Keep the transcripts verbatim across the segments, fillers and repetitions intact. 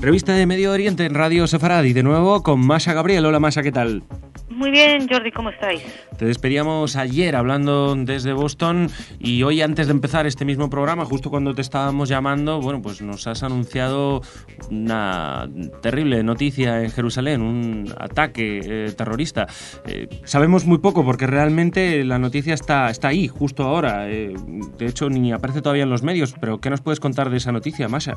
Revista de Medio Oriente en Radio Sefaradi, de nuevo con Masha Gabriel. Hola Masha, ¿qué tal? Muy bien, Jordi, ¿cómo estáis? Te despedíamos ayer hablando desde Boston y hoy, antes de empezar este mismo programa, justo cuando te estábamos llamando, bueno, pues nos has anunciado una terrible noticia en Jerusalén, un ataque eh, terrorista. Eh, sabemos muy poco porque realmente la noticia está, está ahí, justo ahora. Eh, de hecho, ni aparece todavía en los medios, pero ¿qué nos puedes contar de esa noticia, Masha?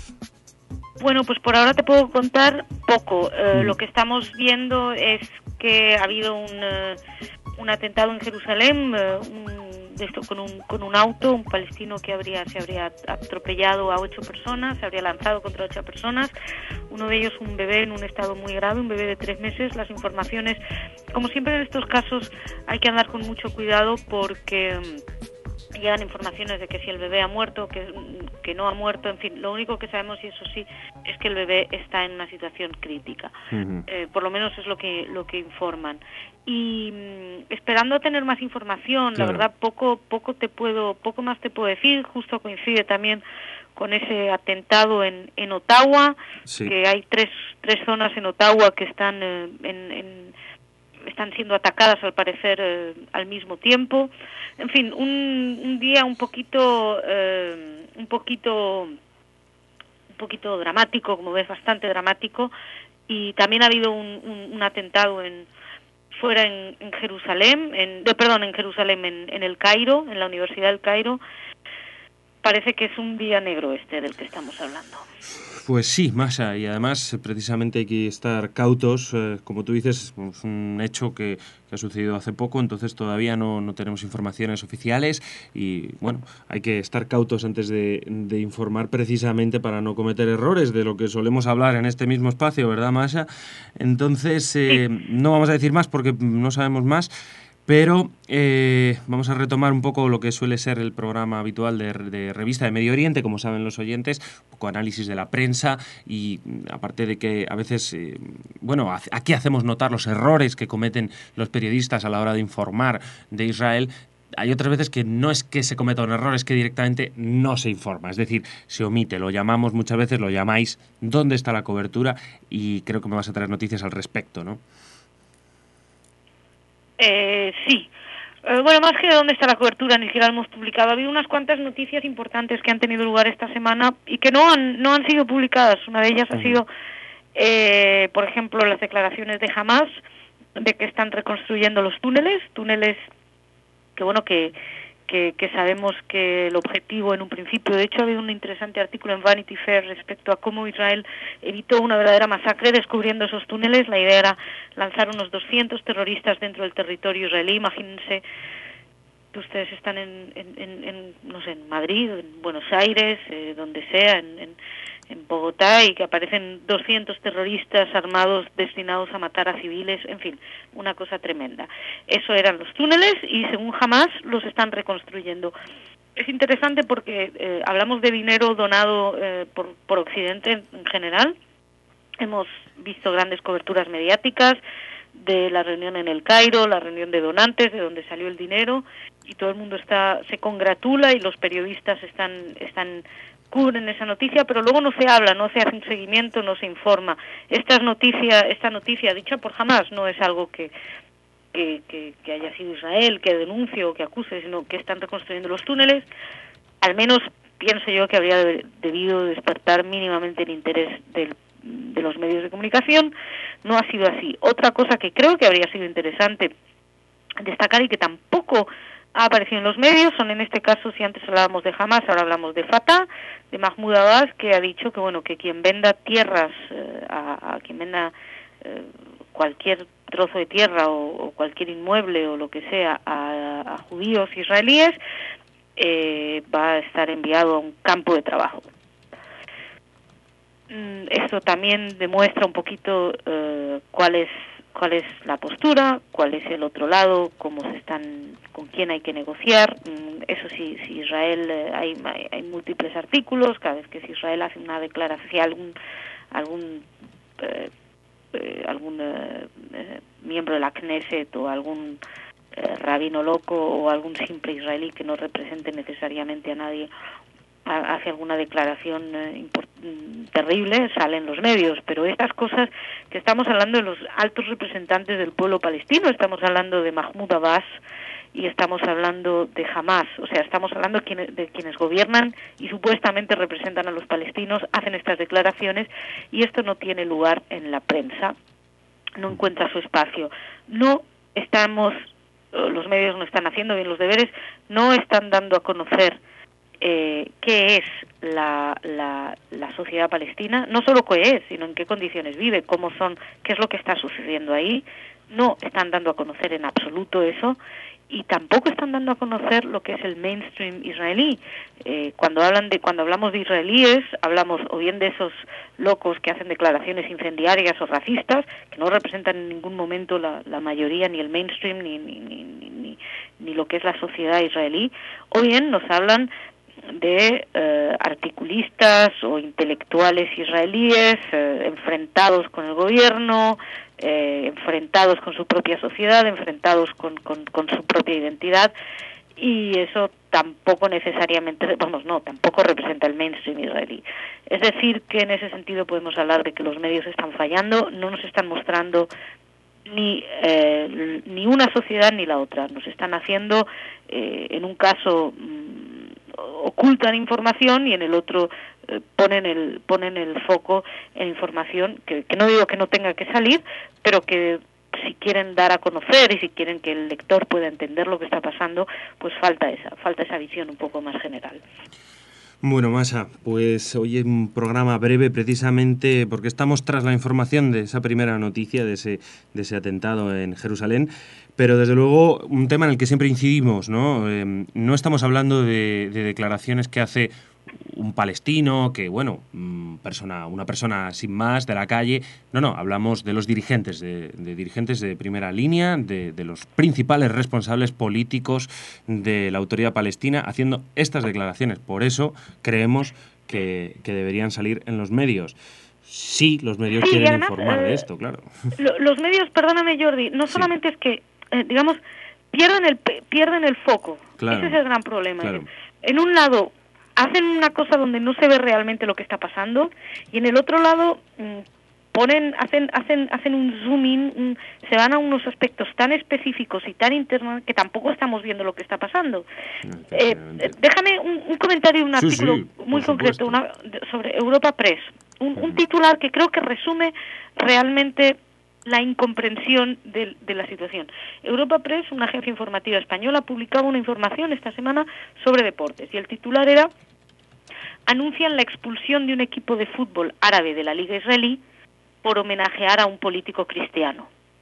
Bueno, pues por ahora te puedo contar poco. Eh, mm. Lo que estamos viendo es que ha habido un, uh, un atentado en Jerusalén, uh, un, de esto, con, un, con un auto, un palestino que habría se habría atropellado a ocho personas, se habría lanzado contra ocho personas, uno de ellos un bebé en un estado muy grave, un bebé de tres meses. Las informaciones, como siempre en estos casos, hay que andar con mucho cuidado porque llegan informaciones de que si el bebé ha muerto, que, que no ha muerto, en fin, lo único que sabemos, y eso sí, es que el bebé está en una situación crítica. Uh-huh. Eh, por lo menos es lo que lo que informan. Y mmm, esperando tener más información, claro. La verdad, poco poco te puedo poco más te puedo decir. Justo coincide también con ese atentado en, en Ottawa, sí. Que hay tres tres zonas en Ottawa que están eh, en, en están siendo atacadas al parecer eh, al mismo tiempo. En fin, un, un día un poquito eh, un poquito un poquito dramático, como ves, bastante dramático. Y también ha habido un, un, un atentado en fuera en, en Jerusalén, en, de, perdón, en Jerusalén, en, en el Cairo, en la Universidad del Cairo. Parece que es un día negro este del que estamos hablando. Pues sí, Masha, y además precisamente hay que estar cautos, eh, como tú dices, es un hecho que, que ha sucedido hace poco, entonces todavía no, no tenemos informaciones oficiales y bueno, hay que estar cautos antes de, de informar precisamente para no cometer errores, de lo que solemos hablar en este mismo espacio, ¿verdad, Masha? Entonces eh, sí. No vamos a decir más porque no sabemos más. Pero eh, vamos a retomar un poco lo que suele ser el programa habitual de, de Revista de Medio Oriente, como saben los oyentes, un poco análisis de la prensa y aparte de que a veces, eh, bueno, aquí hacemos notar los errores que cometen los periodistas a la hora de informar de Israel. Hay otras veces que no es que se cometa un error, es que directamente no se informa, es decir, se omite, lo llamamos muchas veces, lo llamáis, ¿dónde está la cobertura? Y creo que me vas a traer noticias al respecto, ¿no? Eh, sí. Eh, bueno, más que de dónde está la cobertura, ni siquiera lo hemos publicado. Ha habido unas cuantas noticias importantes que han tenido lugar esta semana y que no han no han sido publicadas. Una de ellas uh-huh. ha sido, eh, por ejemplo, las declaraciones de Hamas de que están reconstruyendo los túneles, túneles que, bueno, que Que, que sabemos que el objetivo en un principio, de hecho ha habido un interesante artículo en Vanity Fair respecto a cómo Israel evitó una verdadera masacre descubriendo esos túneles. La idea era lanzar unos doscientos terroristas dentro del territorio israelí. Imagínense que ustedes están en, en, en, en no sé, en Madrid, en Buenos Aires, eh, donde sea, en, en en Bogotá, y que aparecen doscientos terroristas armados destinados a matar a civiles, en fin, una cosa tremenda. Eso eran los túneles y según Hamas los están reconstruyendo. Es interesante porque eh, hablamos de dinero donado eh, por, por Occidente en, en general. Hemos visto grandes coberturas mediáticas de la reunión en el Cairo, la reunión de donantes, de donde salió el dinero, y todo el mundo está se congratula y los periodistas están están cubren esa noticia, pero luego no se habla, no se hace un seguimiento, no se informa. Esta noticia, esta noticia dicha por Hamas no es algo que que, que que haya sido Israel, que denuncie o que acuse, sino que están reconstruyendo los túneles. Al menos pienso yo que habría debido despertar mínimamente el interés del de los medios de comunicación. No ha sido así. Otra cosa que creo que habría sido interesante destacar y que tampoco ha aparecido en los medios son, en este caso, si antes hablábamos de Hamas, ahora hablamos de Fatah, de Mahmoud Abbas, que ha dicho que bueno que quien venda tierras eh, a, a quien venda eh, cualquier trozo de tierra o, o cualquier inmueble o lo que sea a, a judíos israelíes eh, va a estar enviado a un campo de trabajo. Esto también demuestra un poquito uh, cuál es cuál es la postura, cuál es el otro lado, cómo se están, con quién hay que negociar. Mm, eso sí, si Israel eh, hay, hay hay múltiples artículos, cada vez que si Israel hace una declaración, si algún algún eh, eh, algún eh, eh, miembro de la Knesset o algún eh, rabino loco o algún simple israelí que no represente necesariamente a nadie hace alguna declaración eh, terrible, salen los medios, pero estas cosas que estamos hablando de los altos representantes del pueblo palestino, estamos hablando de Mahmoud Abbas y estamos hablando de Hamas, o sea, estamos hablando de quienes, de quienes gobiernan y supuestamente representan a los palestinos, hacen estas declaraciones y esto no tiene lugar en la prensa, no encuentra su espacio. No estamos, los medios no están haciendo bien los deberes, no están dando a conocer eh, qué es la, la, la sociedad palestina, no solo qué es, sino en qué condiciones vive, cómo son, qué es lo que está sucediendo ahí. No están dando a conocer en absoluto eso y tampoco están dando a conocer lo que es el mainstream israelí. Eh, cuando hablan de cuando hablamos de israelíes, hablamos o bien de esos locos que hacen declaraciones incendiarias o racistas, que no representan en ningún momento la, la mayoría, ni el mainstream, ni, ni, ni, ni, ni lo que es la sociedad israelí, o bien nos hablan de eh, articulistas o intelectuales israelíes eh, enfrentados con el gobierno, eh, enfrentados con su propia sociedad, enfrentados con, con, con su propia identidad, y eso tampoco necesariamente, vamos, no, tampoco representa el mainstream israelí. Es decir, que en ese sentido podemos hablar de que los medios están fallando, no nos están mostrando ni eh, ni una sociedad ni la otra, nos están haciendo, eh, en un caso mmm, ocultan información y en el otro eh, ponen el ponen el foco en información que, que no digo que no tenga que salir, pero que si quieren dar a conocer y si quieren que el lector pueda entender lo que está pasando, pues falta esa falta esa visión un poco más general. Bueno, Masha, pues hoy es un programa breve precisamente porque estamos tras la información de esa primera noticia, de ese, de ese atentado en Jerusalén, pero desde luego un tema en el que siempre incidimos, ¿no? Eh, no estamos hablando de, de declaraciones que hace un palestino, que bueno, persona, una persona sin más de la calle. No, no, hablamos de los dirigentes, de, de dirigentes de primera línea, de, de los principales responsables políticos de la autoridad palestina haciendo estas declaraciones. Por eso creemos que, que deberían salir en los medios. Sí, los medios sí, quieren además, informar eh, de esto, claro. Lo, los medios, perdóname Jordi, no solamente sí. es que, eh, digamos, pierden el pierden el foco. Claro, ese es el gran problema. Claro. En un lado hacen una cosa donde no se ve realmente lo que está pasando y en el otro lado mmm, ponen hacen hacen hacen un zoom in, un, se van a unos aspectos tan específicos y tan internos que tampoco estamos viendo lo que está pasando. Eh, déjame un, un comentario, un artículo sí, sí, muy concreto una, sobre Europa Press, un, uh-huh. un titular que creo que resume realmente la incomprensión de, de la situación. Europa Press, una agencia informativa española, publicaba una información esta semana sobre deportes y el titular era: anuncian la expulsión de un equipo de fútbol árabe de la Liga Israelí por homenajear a un político cristiano.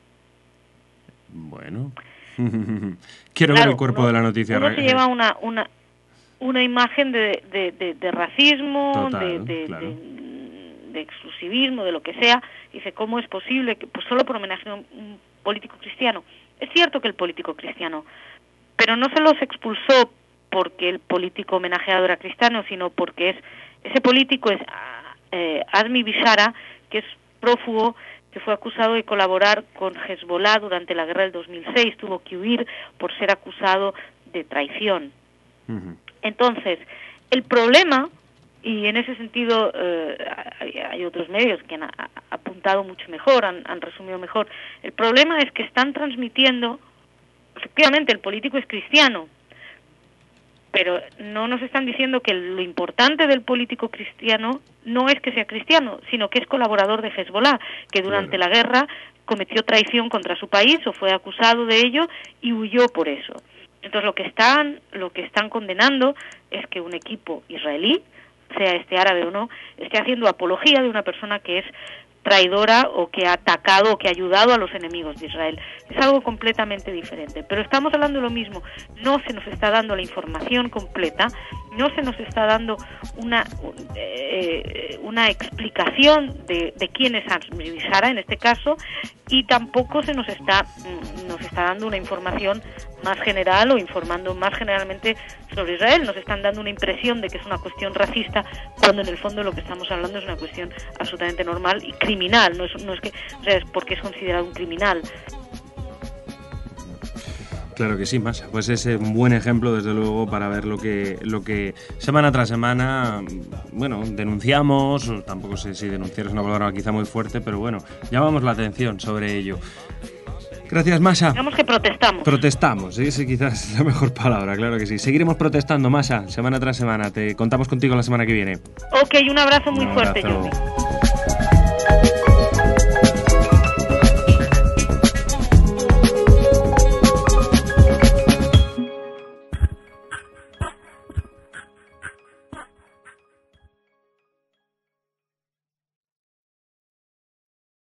Bueno, quiero claro, ver el cuerpo uno, de la noticia. Uno se lleva una una una imagen de, de, de, de racismo, Total, de, de, claro. de de exclusivismo, de lo que sea. Dice, ¿cómo es posible que pues solo por homenaje a un, un político cristiano? Es cierto que el político cristiano, pero no se los expulsó porque el político homenajeado era cristiano, sino porque es ese político es eh, Azmi Bishara, que es prófugo, que fue acusado de colaborar con Hezbollah durante la guerra del dos mil seis, tuvo que huir por ser acusado de traición. Uh-huh. Entonces, el problema, y en ese sentido eh, hay, hay otros medios que han a, apuntado mucho mejor, han, han resumido mejor, el problema es que están transmitiendo, efectivamente el político es cristiano, pero no nos están diciendo que lo importante del político cristiano no es que sea cristiano, sino que es colaborador de Hezbollah, que durante claro. la guerra cometió traición contra su país o fue acusado de ello y huyó por eso. Entonces lo que están, lo que están condenando es que un equipo israelí, sea este árabe o no, esté haciendo apología de una persona que es traidora o que ha atacado o que ha ayudado a los enemigos de Israel. Es algo completamente diferente, pero estamos hablando de lo mismo. No se nos está dando la información completa, no se nos está dando una eh, una explicación de, de quién es Azmi Bishara en este caso, y tampoco se nos está nos está dando una información más general o informando más generalmente sobre Israel. Nos están dando una impresión de que es una cuestión racista, cuando en el fondo lo que estamos hablando es una cuestión absolutamente normal y criminal. No es, no es que, o sea, es porque es considerado un criminal. Claro que sí, Masha. Pues es un buen ejemplo, desde luego, para ver lo que, lo que semana tras semana, bueno, denunciamos, o tampoco sé si denunciar es una palabra quizá muy fuerte, pero bueno, llamamos la atención sobre ello. Gracias, Masha. Digamos que protestamos. Protestamos, esa quizás es la mejor palabra, claro que sí. Seguiremos protestando, Masha, semana tras semana. Te contamos contigo la semana que viene. Ok, un abrazo muy un fuerte, abrazo. Jordi.